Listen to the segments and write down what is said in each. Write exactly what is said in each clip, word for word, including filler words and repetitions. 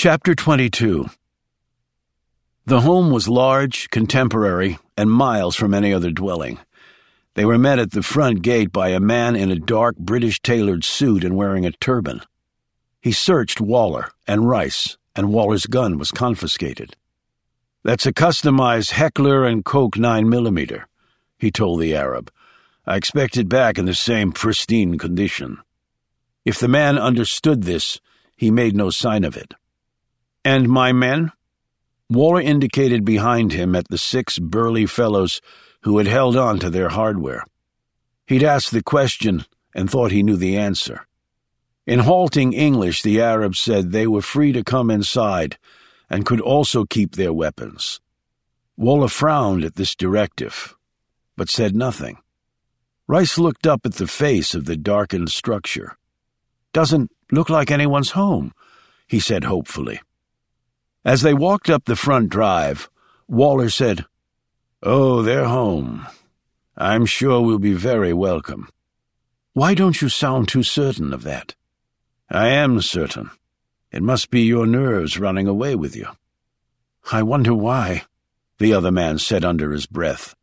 Chapter twenty-two. The home was large, contemporary, and miles from any other dwelling. They were met at the front gate by a man in a dark British-tailored suit and wearing a turban. He searched Waller and Rice, and Waller's gun was confiscated. "That's a customized Heckler and Koch nine millimeter, he told the Arab. "I expect it back in the same pristine condition." If the man understood this, he made no sign of it. "And my men?" Waller indicated behind him at the six burly fellows who had held on to their hardware. He'd asked the question and thought he knew the answer. In halting English, the Arab said they were free to come inside and could also keep their weapons. Waller frowned at this directive, but said nothing. Rice looked up at the face of the darkened structure. "Doesn't look like anyone's home," he said hopefully. As they walked up the front drive, Waller said, "Oh, they're home. I'm sure we'll be very welcome." "Why don't you sound too certain of that?" "I am certain. It must be your nerves running away with you." "I wonder why," the other man said under his breath.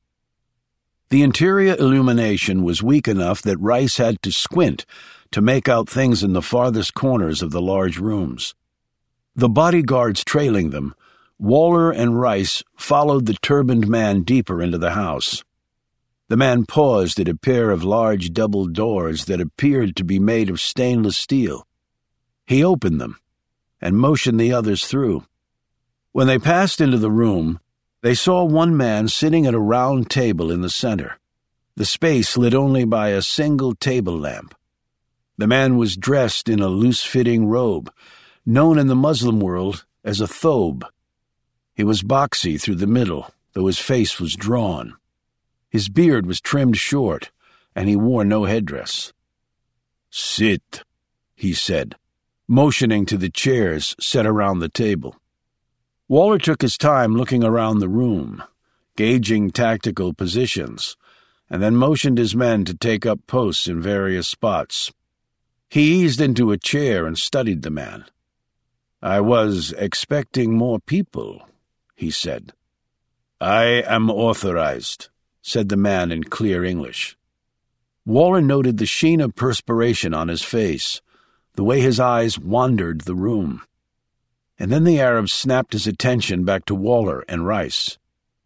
The interior illumination was weak enough that Rice had to squint to make out things in the farthest corners of the large rooms. The bodyguards trailing them, Waller and Rice followed the turbaned man deeper into the house. The man paused at a pair of large double doors that appeared to be made of stainless steel. He opened them and motioned the others through. When they passed into the room, they saw one man sitting at a round table in the center, the space lit only by a single table lamp. The man was dressed in a loose-fitting robe, known in the Muslim world as a thobe. He was boxy through the middle, though his face was drawn. His beard was trimmed short, and he wore no headdress. "Sit," he said, motioning to the chairs set around the table. Waller took his time looking around the room, gauging tactical positions, and then motioned his men to take up posts in various spots. He eased into a chair and studied the man. "I was expecting more people," he said. "I am authorized," said the man in clear English. Waller noted the sheen of perspiration on his face, the way his eyes wandered the room. And then the Arab snapped his attention back to Waller and Rice.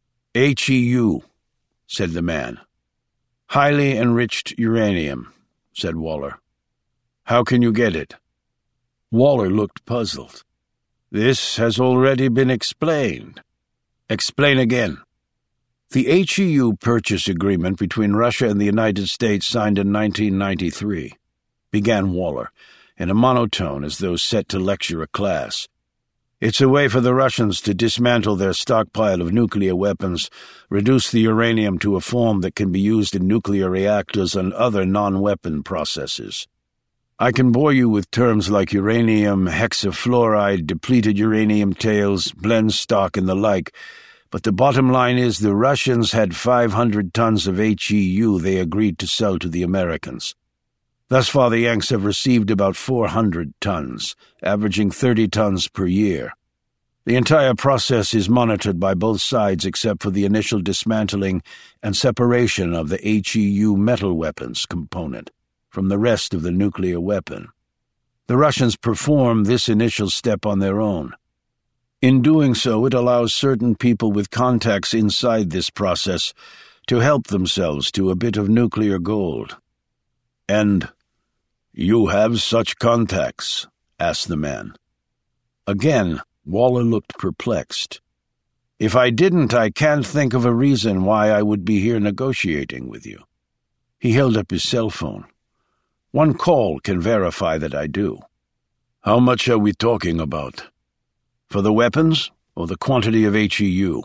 H E U, said the man. "Highly enriched uranium," said Waller. "How can you get it?" Waller looked puzzled. "This has already been explained." "Explain again." "The H E U purchase agreement between Russia and the United States signed in nineteen ninety-three, began Waller, in a monotone as though set to lecture a class. "It's a way for the Russians to dismantle their stockpile of nuclear weapons, reduce the uranium to a form that can be used in nuclear reactors and other non-weapon processes. I can bore you with terms like uranium hexafluoride, depleted uranium tails, blend stock, and the like, but the bottom line is the Russians had five hundred tons of H E U they agreed to sell to the Americans. Thus far the Yanks have received about four hundred tons, averaging thirty tons per year. The entire process is monitored by both sides except for the initial dismantling and separation of the H E U metal weapons component from the rest of the nuclear weapon. The Russians perform this initial step on their own. In doing so, it allows certain people with contacts inside this process to help themselves to a bit of nuclear gold." "And you have such contacts?" asked the man. Again, Waller looked perplexed. "If I didn't, I can't think of a reason why I would be here negotiating with you." He held up his cell phone. "One call can verify that I do." "How much are we talking about? For the weapons or the quantity of H E U?"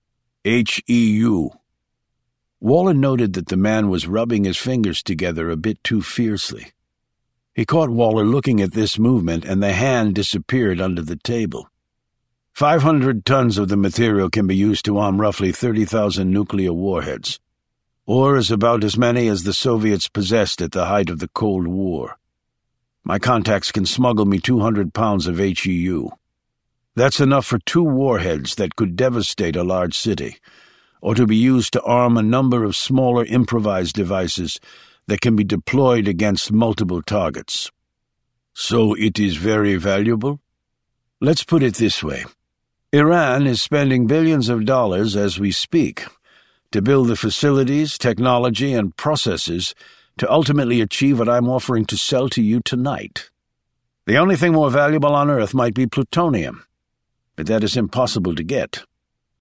"H E U. Waller noted that the man was rubbing his fingers together a bit too fiercely. He caught Waller looking at this movement, and the hand disappeared under the table. Five hundred tons of the material can be used to arm roughly thirty thousand nuclear warheads, or is about as many as the Soviets possessed at the height of the Cold War. My contacts can smuggle me two hundred pounds of H E U. That's enough for two warheads that could devastate a large city, or to be used to arm a number of smaller improvised devices that can be deployed against multiple targets. So it is very valuable? Let's put it this way. Iran is spending billions of dollars as we speak to build the facilities, technology, and processes to ultimately achieve what I'm offering to sell to you tonight. The only thing more valuable on Earth might be plutonium, but that is impossible to get.